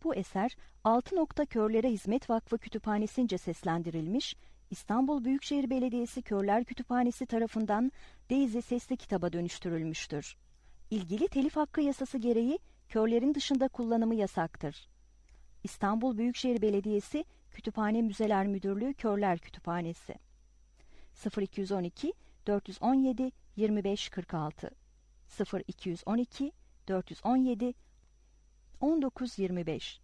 Bu eser Altı Nokta Körlere Hizmet Vakfı Kütüphanesi'nce seslendirilmiş, İstanbul Büyükşehir Belediyesi Körler Kütüphanesi tarafından Daisy sesli kitaba dönüştürülmüştür. İlgili telif hakkı yasası gereği körlerin dışında kullanımı yasaktır. İstanbul Büyükşehir Belediyesi Kütüphane Müzeler Müdürlüğü Körler Kütüphanesi 0212 417 2546 0212 417 1925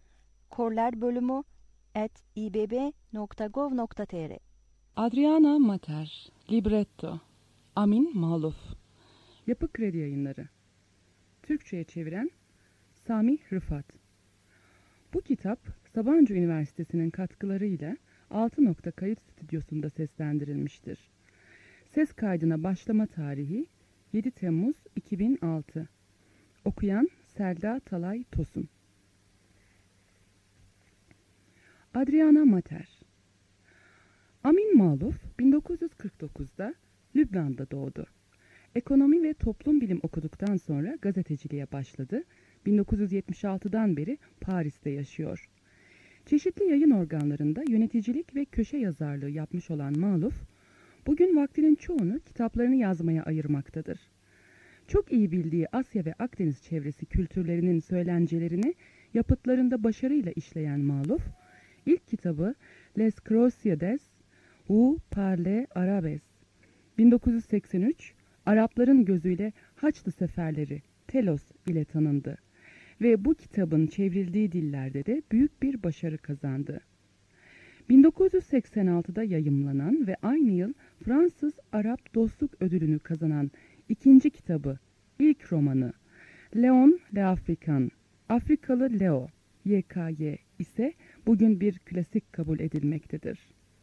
korlerbölümü@ibb.gov.tr Adriana Mater, Libretto, Amin Maluf. Yapı Kredi Yayınları. Türkçe'ye çeviren Sami Rıfat. Bu kitap Sabancı Üniversitesi'nin katkılarıyla Altı Nokta Kayıt Stüdyosu'nda seslendirilmiştir. Ses kaydına başlama tarihi 7 Temmuz 2006. Okuyan Selda Talay Tosun. Adriana Mater. Amin Maluf 1949'da Lübnan'da doğdu. Ekonomi ve toplum bilim okuduktan sonra gazeteciliğe başladı. 1976'dan beri Paris'te yaşıyor. Çeşitli yayın organlarında yöneticilik ve köşe yazarlığı yapmış olan Maluf, bugün vaktinin çoğunu kitaplarını yazmaya ayırmaktadır. Çok iyi bildiği Asya ve Akdeniz çevresi kültürlerinin söylencelerini yapıtlarında başarıyla işleyen Maluf, ilk kitabı Les Crusades ou Parle Arabes 1983, Arapların gözüyle Haçlı Seferleri Telos ile tanındı ve bu kitabın çevrildiği dillerde de büyük bir başarı kazandı. 1986'da yayımlanan ve aynı yıl Fransız-Arap Dostluk Ödülünü kazanan ikinci kitabı, ilk romanı Léon l'Africain, Afrikalı Leo, YKY ise bugün bir klasik kabul edilmektedir.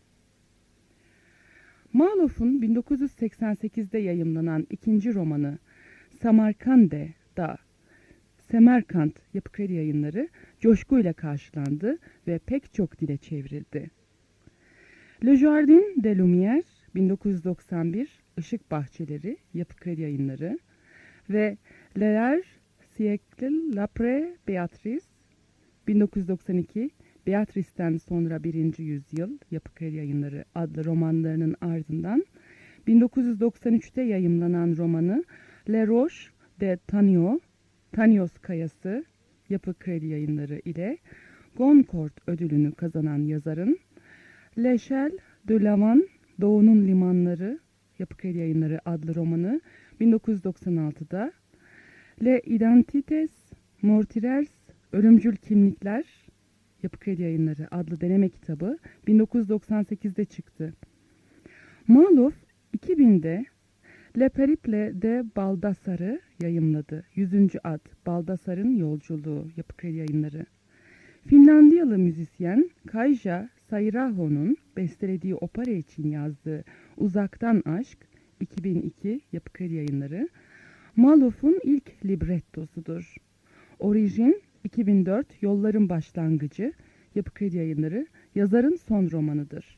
Maluf'un 1988'de yayımlanan ikinci romanı Samarkand'da Semerkant Yapı Kredi Yayınları coşkuyla karşılandı ve pek çok dile çevrildi. Le Jardin des Lumières 1991 Işık Bahçeleri Yapı Kredi Yayınları ve Les siècles l'après Béatrice 1992 Beatrice'ten sonra 1. yüzyıl Yapı Kredi Yayınları adlı romanlarının ardından 1993'te yayımlanan romanı Le Roche de Tanio, Tanios Kayası Yapı Kredi Yayınları ile Goncourt ödülünü kazanan yazarın L'Échelle de Lavant, Doğu'nun Limanları Yapı Kredi Yayınları adlı romanı 1996'da Les Identités Meurtrières, Ölümcül Kimlikler Yapı Kredi Yayınları adlı deneme kitabı 1998'de çıktı. Maluf 2000'de Le Périple de Baldassar'ı yayımladı. 100. ad Baldassar'ın Yolculuğu Yapı Kredi Yayınları. Finlandiyalı müzisyen Kaija Sairaho'nun bestelediği opera için yazdığı Uzaktan Aşk 2002 Yapı Kredi Yayınları Maluf'un ilk librettosudur. Orijin 2004 Yolların Başlangıcı Yapı Kredi Yayınları yazarın son romanıdır.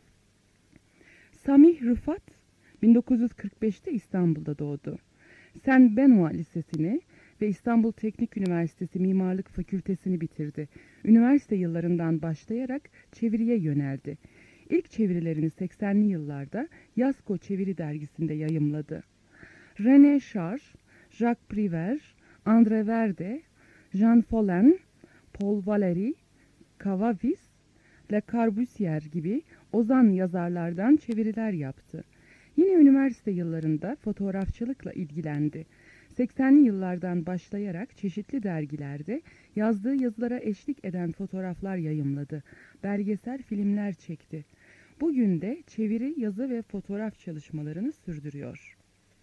Samih Rıfat 1945'te İstanbul'da doğdu. Saint Benoît Lisesi'ni ve İstanbul Teknik Üniversitesi Mimarlık Fakültesini bitirdi. Üniversite yıllarından başlayarak çeviriye yöneldi. İlk çevirilerini 80'li yıllarda Yasko Çeviri Dergisi'nde yayımladı. René Char, Jacques Prévert, André Verde, Jean Follin, Paul Valéry, Cavavis, Le Corbusier gibi ozan yazarlardan çeviriler yaptı. Yine üniversite yıllarında fotoğrafçılıkla ilgilendi. 80'li yıllardan başlayarak çeşitli dergilerde yazdığı yazılara eşlik eden fotoğraflar yayımladı. Belgesel filmler çekti. Bugün de çeviri, yazı ve fotoğraf çalışmalarını sürdürüyor.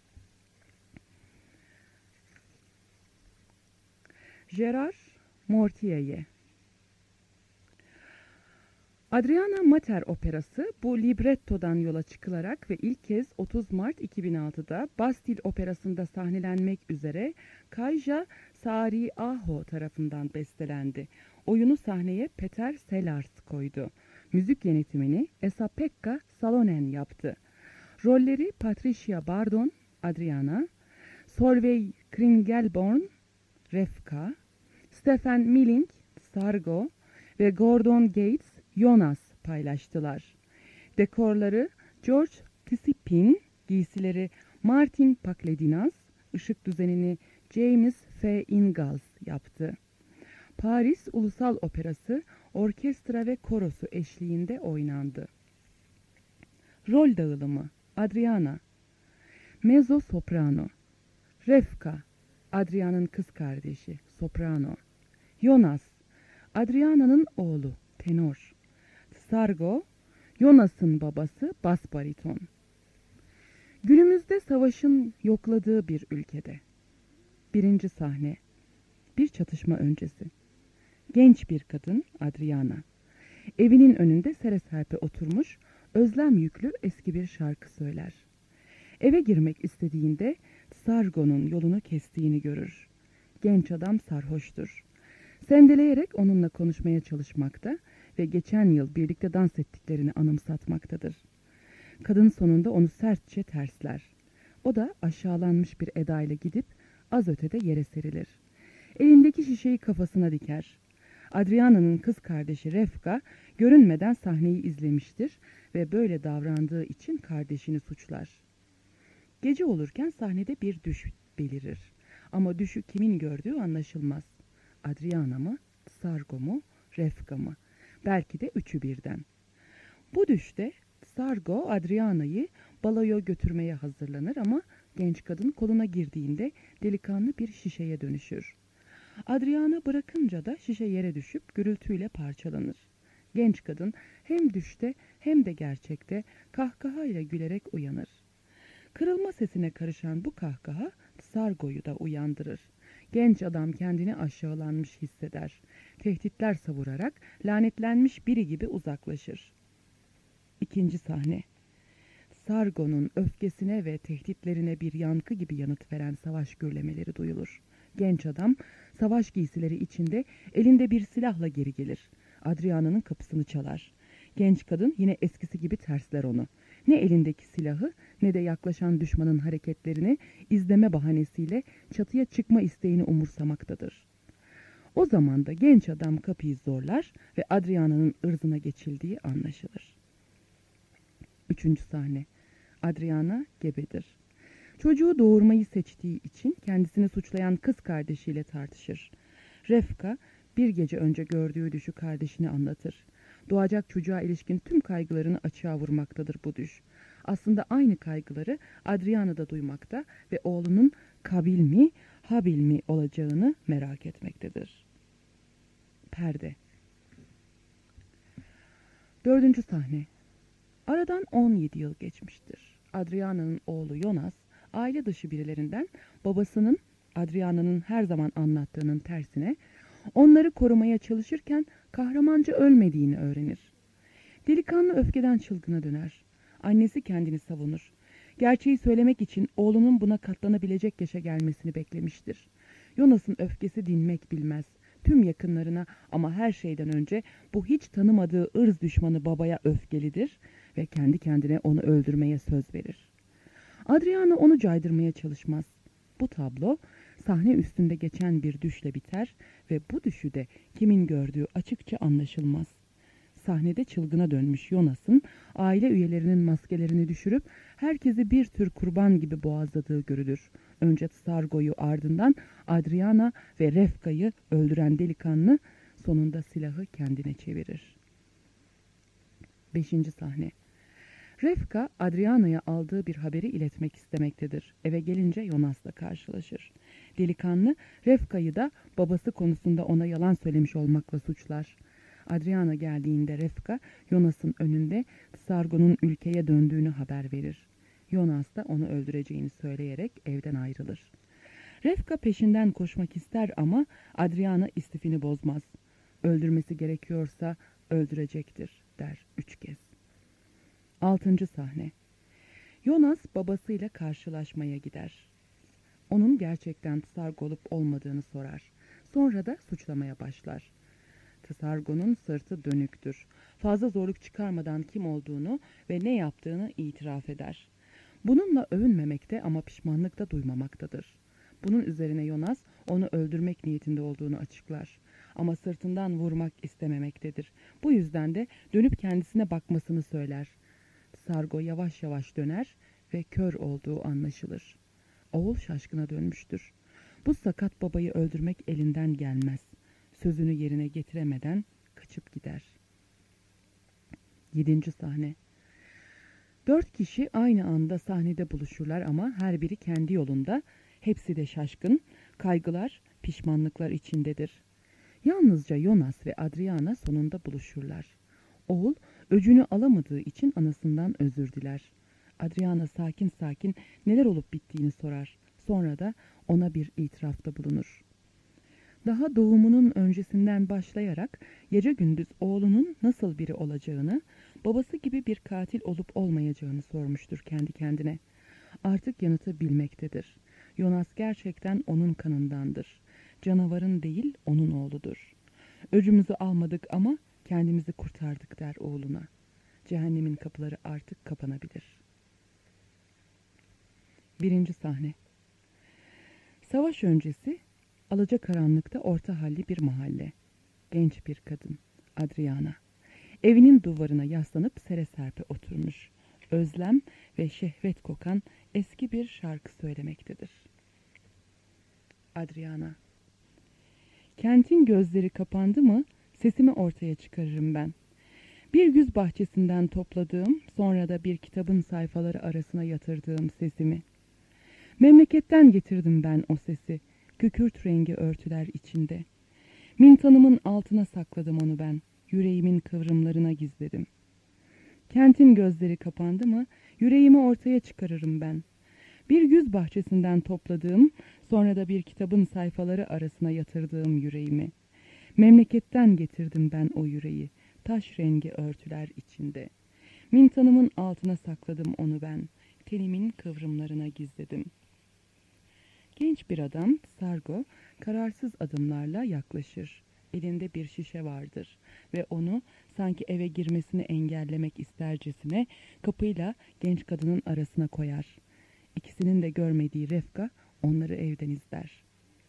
Gérard Mortier. Adriana Mater operası bu librettodan yola çıkılarak ve ilk kez 30 Mart 2006'da Bastille Operası'nda sahnelenmek üzere Kaija Saariaho tarafından bestelendi. Oyunu sahneye Peter Sellars koydu. Müzik yönetimini Esa-Pekka Salonen yaptı. Rolleri Patricia Bardon, Adriana, Solveig Kringelborn, Refka, Stefan Milling, Tsargo ve Gordon Gates Jonas paylaştılar. Dekorları George Tisipin, giysileri Martin Pakledinas, ışık düzenini James F. Ingalls yaptı. Paris Ulusal Operası orkestra ve korosu eşliğinde oynandı. Rol dağılımı: Adriana, mezzo soprano; Refka, Adriana'nın kız kardeşi, soprano; Jonas, Adriana'nın oğlu, tenor; Tsargo, Jonas'ın babası, bas bariton. Günümüzde savaşın yokladığı bir ülkede. 1. sahne. Bir çatışma öncesi. Genç bir kadın, Adriana. Evinin önünde sere serpe oturmuş, özlem yüklü eski bir şarkı söyler. Eve girmek istediğinde Tsargo'nun yolunu kestiğini görür. Genç adam sarhoştur. Sendeleyerek onunla konuşmaya çalışmakta ve geçen yıl birlikte dans ettiklerini anımsatmaktadır. Kadın sonunda onu sertçe tersler. O da aşağılanmış bir edayla gidip az ötede yere serilir. Elindeki şişeyi kafasına diker. Adriana'nın kız kardeşi Refka görünmeden sahneyi izlemiştir ve böyle davrandığı için kardeşini suçlar. Gece olurken sahnede bir düş belirir. Ama düşü kimin gördüğü anlaşılmaz. Adriana mı, Tsargo mu, Refka mı? Belki de üçü birden. Bu düşte Tsargo Adriana'yı baloya götürmeye hazırlanır ama genç kadın koluna girdiğinde delikanlı bir şişeye dönüşür. Adriana bırakınca da şişe yere düşüp gürültüyle parçalanır. Genç kadın hem düşte hem de gerçekte kahkahayla gülerek uyanır. Kırılma sesine karışan bu kahkaha Tsargo'yu da uyandırır. Genç adam kendini aşağılanmış hisseder. Tehditler savurarak lanetlenmiş biri gibi uzaklaşır. 2. sahne. Tsargo'nun öfkesine ve tehditlerine bir yankı gibi yanıt veren savaş gürlemeleri duyulur. Genç adam savaş giysileri içinde elinde bir silahla geri gelir. Adriana'nın kapısını çalar. Genç kadın yine eskisi gibi tersler onu. Ne elindeki silahı ne de yaklaşan düşmanın hareketlerini izleme bahanesiyle çatıya çıkma isteğini umursamaktadır. O zaman da genç adam kapıyı zorlar ve Adriana'nın ırzına geçildiği anlaşılır. 3. sahne. Adriana gebedir. Çocuğu doğurmayı seçtiği için kendisini suçlayan kız kardeşiyle tartışır. Refka bir gece önce gördüğü düşü kardeşine anlatır. Doğacak çocuğa ilişkin tüm kaygılarını açığa vurmaktadır bu düş. Aslında aynı kaygıları Adriana da duymakta ve oğlunun kabil mi, habil mi olacağını merak etmektedir. Perde. 4. sahne. Aradan 17 yıl geçmiştir. Adriana'nın oğlu Jonas, aile dışı birilerinden babasının Adriana'nın her zaman anlattığının tersine onları korumaya çalışırken kahramanca ölmediğini öğrenir. Delikanlı öfkeden çılgına döner. Annesi kendini savunur. Gerçeği söylemek için oğlunun buna katlanabilecek yaşa gelmesini beklemiştir. Jonas'ın öfkesi dinmek bilmez. Tüm yakınlarına ama her şeyden önce bu hiç tanımadığı ırz düşmanı babaya öfkelidir ve kendi kendine onu öldürmeye söz verir. Adriana onu caydırmaya çalışmaz. Bu tablo sahne üstünde geçen bir düşle biter ve bu düşü de kimin gördüğü açıkça anlaşılmaz. Sahnede çılgına dönmüş Jonas'ın aile üyelerinin maskelerini düşürüp herkesi bir tür kurban gibi boğazladığı görülür. Önce Tsargo'yu, ardından Adriana ve Refka'yı öldüren delikanlı sonunda silahı kendine çevirir. 5. sahne. Refka, Adriana'ya aldığı bir haberi iletmek istemektedir. Eve gelince Jonas'la karşılaşır. Delikanlı, Refka'yı da babası konusunda ona yalan söylemiş olmakla suçlar. Adriana geldiğinde Refka, Jonas'ın önünde Tsargo'nun ülkeye döndüğünü haber verir. Jonas da onu öldüreceğini söyleyerek evden ayrılır. Refka peşinden koşmak ister ama Adriana istifini bozmaz. Öldürmesi gerekiyorsa öldürecektir der 3 kez. 6. sahne. Jonas babasıyla karşılaşmaya gider. Onun gerçekten Tsargo olup olmadığını sorar. Sonra da suçlamaya başlar. Tsargo'nun sırtı dönüktür. Fazla zorluk çıkarmadan kim olduğunu ve ne yaptığını itiraf eder. Bununla övünmemekte ama pişmanlık da duymamaktadır. Bunun üzerine Jonas onu öldürmek niyetinde olduğunu açıklar. ama sırtından vurmak istememektedir. Bu yüzden de dönüp kendisine bakmasını söyler. Sargo yavaş yavaş döner ve kör olduğu anlaşılır. Oğul şaşkına dönmüştür. Bu sakat babayı öldürmek elinden gelmez. Sözünü yerine getiremeden kaçıp gider. 7. sahne. 4 kişi aynı anda sahnede buluşurlar ama her biri kendi yolunda. Hepsi de şaşkın, kaygılar, pişmanlıklar içindedir. Yalnızca Jonas ve Adriana sonunda buluşurlar. Oğul öcünü alamadığı için anasından özür diler. Adriana sakin sakin neler olup bittiğini sorar. Sonra da ona bir itirafta bulunur. Daha doğumunun öncesinden başlayarak gece gündüz oğlunun nasıl biri olacağını, babası gibi bir katil olup olmayacağını sormuştur kendi kendine. Artık yanıtı bilmektedir. Jonas gerçekten onun kanındandır. Canavarın değil, onun oğludur. Öcümüzü almadık ama kendimizi kurtardık der oğluna. Cehennemin kapıları artık kapanabilir. 1. sahne. Savaş öncesi alacakaranlıkta orta halli bir mahalle. Genç bir kadın, Adriana. Evinin duvarına yaslanıp sere serpe oturmuş. Özlem ve şehvet kokan eski bir şarkı söylemektedir. Adriana. Kentin gözleri kapandı mı sesimi ortaya çıkarırım ben. Bir güz bahçesinden topladığım, sonra da bir kitabın sayfaları arasına yatırdığım sesimi. Memleketten getirdim ben o sesi, kükürt rengi örtüler içinde. Mintanımın altına sakladım onu ben, yüreğimin kıvrımlarına gizledim. Kentin gözleri kapandı mı, yüreğimi ortaya çıkarırım ben. Bir güz bahçesinden topladığım, sonra da bir kitabın sayfaları arasına yatırdığım yüreğimi. Memleketten getirdim ben o yüreği, taş rengi örtüler içinde. Mintanımın altına sakladım onu ben, tenimin kıvrımlarına gizledim. Genç bir adam, Sargo, kararsız adımlarla yaklaşır. Elinde bir şişe vardır ve onu sanki eve girmesini engellemek istercesine kapıyla genç kadının arasına koyar. İkisinin de görmediği Refka onları evden izler.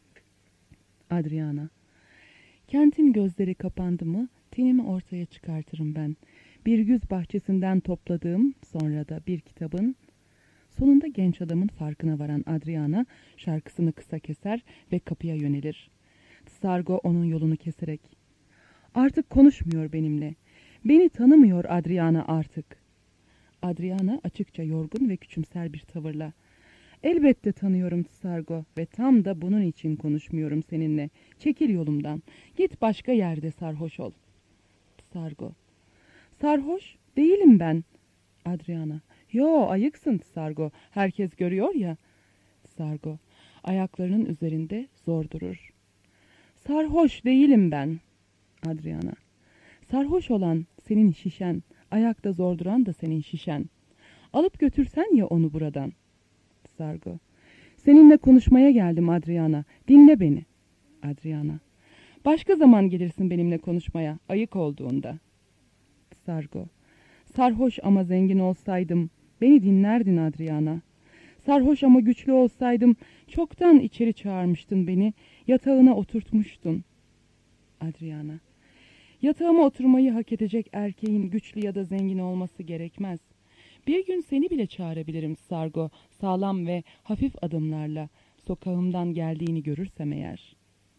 Adriana. Kentin gözleri kapandı mı tenimi ortaya çıkartırım ben. Bir güz bahçesinden topladığım, sonra da bir kitabın. Sonunda genç adamın farkına varan Adriana şarkısını kısa keser ve kapıya yönelir. Sargo onun yolunu keserek, "Artık konuşmuyor benimle. Beni tanımıyor Adriana artık." Adriana açıkça yorgun ve küçümser bir tavırla, "Elbette tanıyorum Sargo ve tam da bunun için konuşmuyorum seninle. Çekil yolumdan. Git başka yerde sarhoş ol." Sargo, "Sarhoş değilim ben." Adriana, "Yo, ayıksın Sargo. Herkes görüyor ya." Sargo ayaklarının üzerinde zor durur. "Sarhoş değilim ben." Adriana, "Sarhoş olan senin şişen, ayakta zor duran da senin şişen. Alıp götürsen ya onu buradan." Sargo, "Seninle konuşmaya geldim Adriana. Dinle beni." Adriana, "Başka zaman gelirsin benimle konuşmaya, ayık olduğunda." Sargo, "Sarhoş ama zengin olsaydım beni dinlerdin Adriana. Sarhoş ama güçlü olsaydım çoktan içeri çağırmıştın beni, yatağına oturtmuştun." Adriana, "Yatağıma oturmayı hak edecek erkeğin güçlü ya da zengin olması gerekmez. Bir gün seni bile çağırabilirim Sargo, sağlam ve hafif adımlarla, sokağımdan geldiğini görürsem eğer."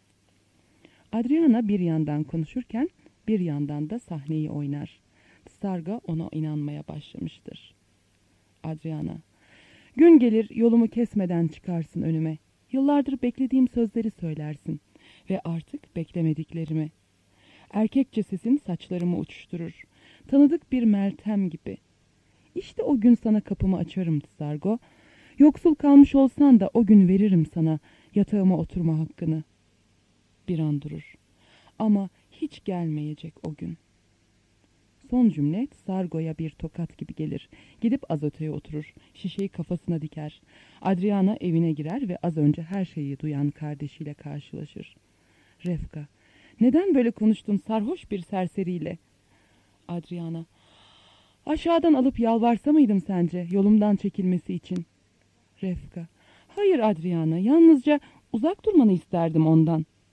Adriana bir yandan konuşurken bir yandan da sahneyi oynar. Sargo ona inanmaya başlamıştır. Adriana, "Gün gelir yolumu kesmeden çıkarsın önüme. Yıllardır beklediğim sözleri söylersin ve artık beklemediklerimi. Erkekçe sesin saçlarımı uçuşturur. Tanıdık bir Meltem gibi. İşte o gün sana kapımı açarım Sargo. Yoksul kalmış olsan da o gün veririm sana yatağıma oturma hakkını." Bir an durur. Ama hiç gelmeyecek o gün. Son cümle Sargo'ya bir tokat gibi gelir. Gidip az öteye oturur. Şişeyi kafasına diker. Adriana evine girer ve az önce her şeyi duyan kardeşiyle karşılaşır. "Refka, neden böyle konuştun sarhoş bir serseriyle?" Adriana, "Aşağıdan alıp yalvarsa mıydım sence yolumdan çekilmesi için?" Refka, "Hayır Adriana, yalnızca uzak durmanı isterdim ondan."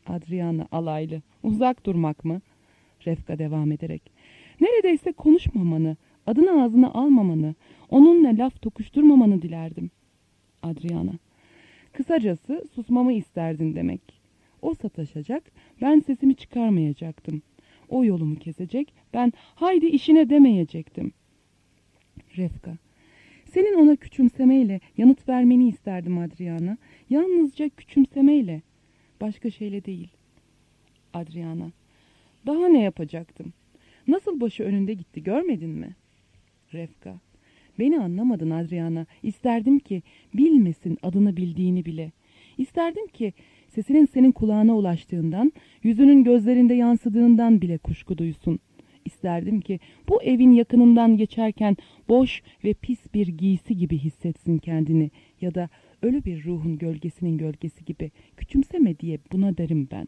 Adriana alaylı. Uzak durmak mı? Refka devam ederek. Neredeyse konuşmamanı, adını ağzına almamanı, onunla laf tokuşturmamanı dilerdim. Adriana. Kısacası susmamı isterdin demek. O sataşacak, ben sesimi çıkarmayacaktım. O yolumu kesecek, ben haydi işine demeyecektim. Refka. Senin ona küçümsemeyle yanıt vermeni isterdim Adriana. Yalnızca küçümsemeyle. Başka şeyle değil. Adriana. Daha ne yapacaktım? Nasıl başı önünde gitti, görmedin mi? Refka. Beni anlamadın Adriana. İsterdim ki bilmesin adını bildiğini bile. İsterdim ki sesinin senin kulağına ulaştığından, yüzünün gözlerinde yansıdığından bile kuşku duysun. İsterdim ki bu evin yakınından geçerken boş ve pis bir giysi gibi hissetsin kendini ya da ölü bir ruhun gölgesinin gölgesi gibi. Küçümseme diye buna derim ben.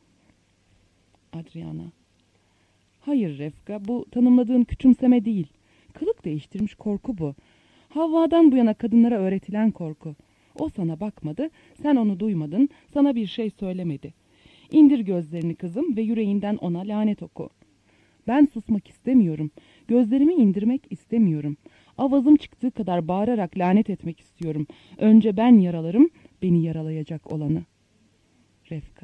Adriana. Hayır Refka, bu tanımladığın küçümseme değil. Kılık değiştirmiş korku bu. Havva'dan bu yana kadınlara öğretilen korku. O sana bakmadı, sen onu duymadın, sana bir şey söylemedi. İndir gözlerini kızım ve yüreğinden ona lanet oku. Ben susmak istemiyorum. Gözlerimi indirmek istemiyorum. Avazım çıktığı kadar bağırarak lanet etmek istiyorum. Önce ben yaralarım, beni yaralayacak olanı. Refka.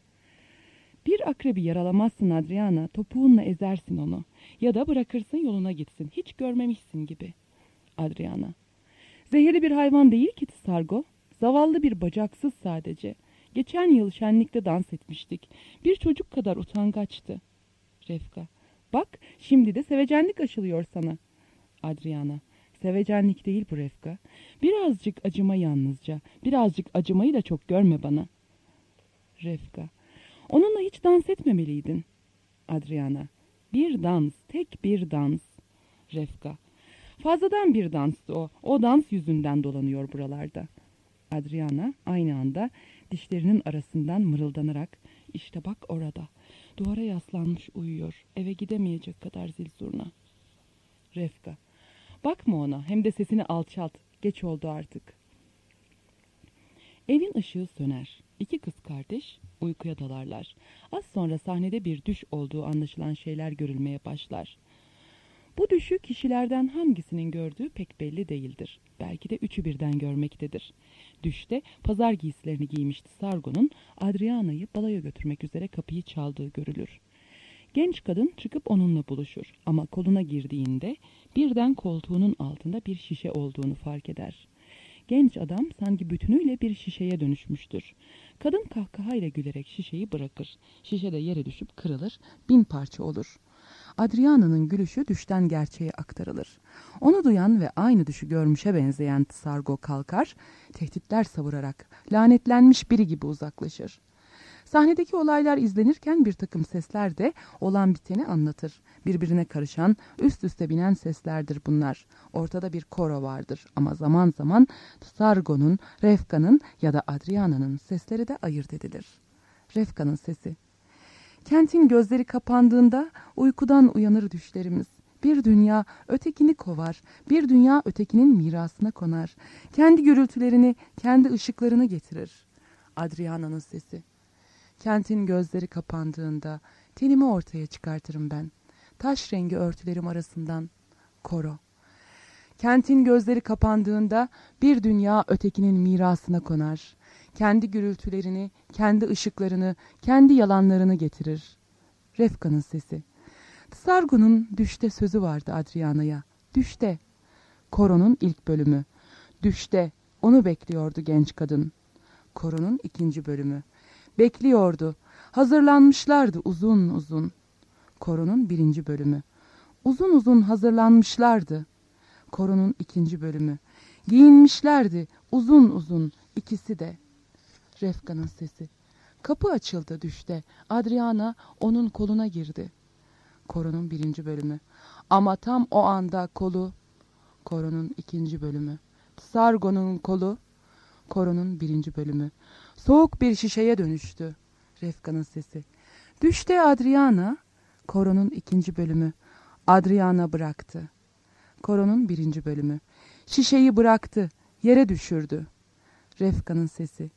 Bir akrebi yaralamazsın Adriana, topuğunla ezersin onu. Ya da bırakırsın yoluna gitsin, hiç görmemişsin gibi. Adriana. Zehirli bir hayvan değil ki Tsargo. Zavallı bir bacaksız sadece. Geçen yıl şenlikte dans etmiştik. Bir çocuk kadar utangaçtı. Refka. Bak, şimdi de sevecenlik aşılıyor sana. Adriana. Sevecenlik değil bu Refka. Birazcık acıma yalnızca. Birazcık acımayı da çok görme bana. Refka. Onunla hiç dans etmemeliydin. Adriana. Bir dans, tek bir dans. Refka. Fazladan bir danstı o. O dans yüzünden dolanıyor buralarda. Adriana aynı anda dişlerinin arasından mırıldanarak, işte bak orada. Duvara yaslanmış uyuyor. Eve gidemeyecek kadar zil zurna. Refka. Bakma ona, hem de sesini alçalt. Geç oldu artık. Evin ışığı söner. İki kız kardeş uykuya dalarlar. Az sonra sahnede bir düş olduğu anlaşılan şeyler görülmeye başlar. Bu düşü kişilerden hangisinin gördüğü pek belli değildir. Belki de üçü birden görmektedir. Düşte pazar giysilerini giymişti Sargo'nun Adriana'yı balaya götürmek üzere kapıyı çaldığı görülür. Genç kadın çıkıp onunla buluşur ama koluna girdiğinde birden koltuğunun altında bir şişe olduğunu fark eder. Genç adam sanki bütünüyle bir şişeye dönüşmüştür. Kadın kahkahayla gülerek şişeyi bırakır. Şişe de yere düşüp kırılır, 1000 parça olur. Adriana'nın gülüşü düşten gerçeğe aktarılır. Onu duyan ve aynı düşü görmüşe benzeyen Tsargo kalkar, tehditler savurarak lanetlenmiş biri gibi uzaklaşır. Sahnedeki olaylar izlenirken bir takım sesler de olan biteni anlatır. Birbirine karışan, üst üste binen seslerdir bunlar. Ortada bir koro vardır ama zaman zaman Tsargo'nun, Refka'nın ya da Adriana'nın sesleri de ayırt edilir. Refka'nın sesi. Kentin gözleri kapandığında uykudan uyanır düşlerimiz. Bir dünya ötekini kovar, bir dünya ötekinin mirasına konar. Kendi gürültülerini, kendi ışıklarını getirir. Adriana'nın sesi. Kentin gözleri kapandığında tenimi ortaya çıkartırım ben. Taş rengi örtülerim arasından. Koro. Kentin gözleri kapandığında bir dünya ötekinin mirasına konar. Kendi gürültülerini, kendi ışıklarını, kendi yalanlarını getirir. Refka'nın sesi. Tsargo'nun düşte sözü vardı Adriana'ya. Düşte. Koro'nun ilk bölümü. Düşte. Onu bekliyordu genç kadın. Koro'nun 2. bölümü. Bekliyordu. Hazırlanmışlardı uzun uzun. Koro'nun 1. bölümü. Uzun uzun hazırlanmışlardı. Koro'nun 2. bölümü. Giyinmişlerdi uzun uzun ikisi de. Refka'nın sesi. Kapı açıldı düşte. Adriana onun koluna girdi. Koro'nun 1. bölümü. Ama tam o anda kolu. Koro'nun 2. bölümü. Sargo'nun kolu. Koro'nun 1. bölümü. Soğuk bir şişeye dönüştü. Refka'nın sesi. Düşte Adriana. Koro'nun 2. bölümü. Adriana bıraktı. Koro'nun 1. bölümü. Şişeyi bıraktı. Yere düşürdü. Refka'nın sesi.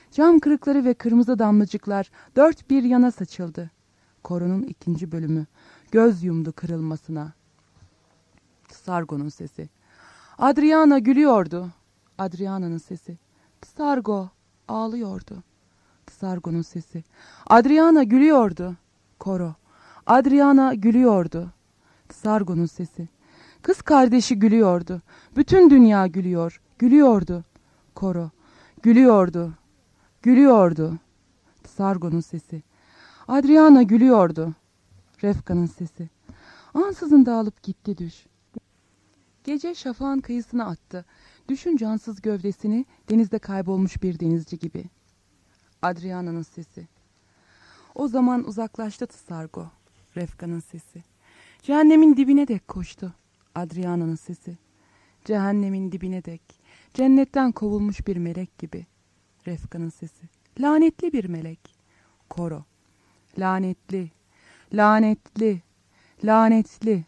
Cam kırıkları ve kırmızı damlacıklar dört bir yana saçıldı. Koronun 2. bölümü. Göz yumdu kırılmasına. Sargo'nun sesi. Adriana gülüyordu. Adriana'nın sesi. Sargo ağlıyordu. Sargo'nun sesi. Adriana gülüyordu. Koro. Adriana gülüyordu. Sargo'nun sesi. Kız kardeşi gülüyordu. Bütün dünya gülüyor. Gülüyordu. Koro. Gülüyordu. Gülüyordu. Sargo'nun sesi. Adriana gülüyordu. Refka'nın sesi. Ansızın dağılıp gitti düş. Gece şafağın kıyısına attı. Düşün cansız gövdesini denizde kaybolmuş bir denizci gibi. Adriana'nın sesi. O zaman uzaklaştı Sargo. Refka'nın sesi. Cehennemin dibine dek koştu. Adriana'nın sesi. Cehennemin dibine dek. Cennetten kovulmuş bir melek gibi. Refka'nın sesi. Lanetli bir melek. Koro. Lanetli. Lanetli. Lanetli.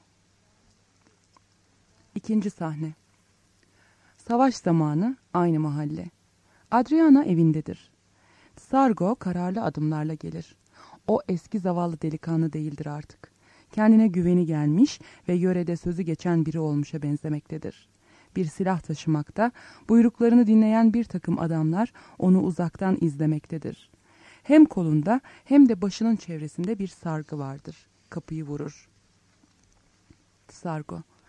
2. sahne. Savaş zamanı, aynı mahalle. Adriana evindedir. Sargo kararlı adımlarla gelir. O eski zavallı delikanlı değildir artık. Kendine güveni gelmiş ve yörede sözü geçen biri olmuşa benzemektedir. Bir silah taşımakta, buyruklarını dinleyen bir takım adamlar onu uzaktan izlemektedir. Hem kolunda hem de başının çevresinde bir sargı vardır. Kapıyı vurur. Sargo.